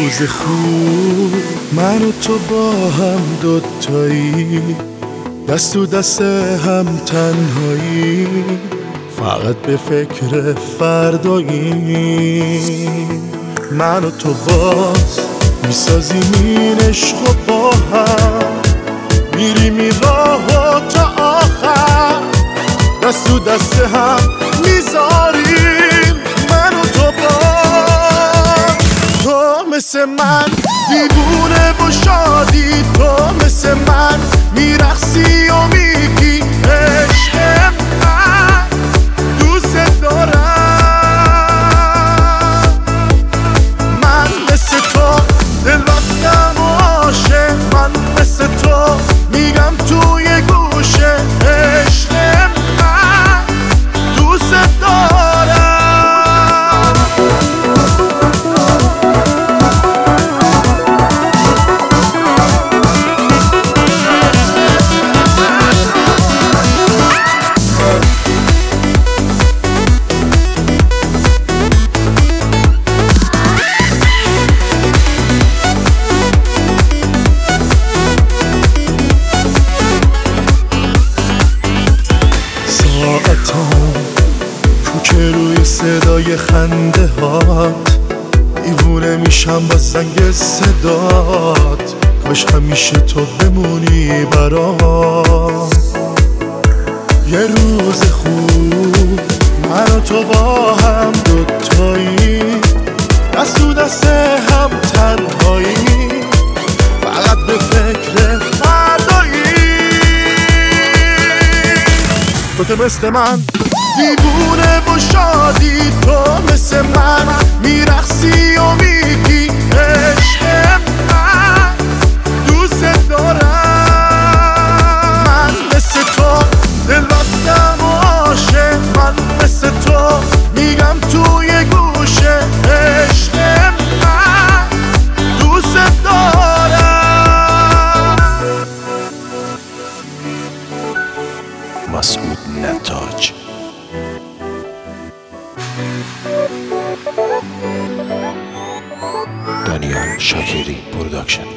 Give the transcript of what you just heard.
روز خوب من و تو با هم دوتایی، دست تو دست هم تنهایی، فقط به فکر فردایی. من و تو باز میسازیم این عشق و با هم میریم این راهو تا آخر، دست تو دست هم میذاریم من و تو باز. تو مثل من دیوونه و شادی، تو مثل من میرقصی و میگی عشق من دوست دارم. من مثل تو دل راستم و عاشق، من مثل تو میگم توی گوشه عشق من دوست دارم. کوچه روی صدای خنده هات، دیوونه میشم با زنگ صدات، کاش همیشه تو بمونی برام. یه روز خوب من و تو با هم دوتایی، دست تو دست هم تنهایی، فقط به فکر فردایی. تو مثل من دیوونه و شادی، تو مثل من میرقصی و میگی عشق من دوست دارم. من مثل تو دل راستم و عاشق، من مثل تو میگم توی گوشه عشق من دوست دارم. مسعود نتاج. دانیال شاکری پروداکشن.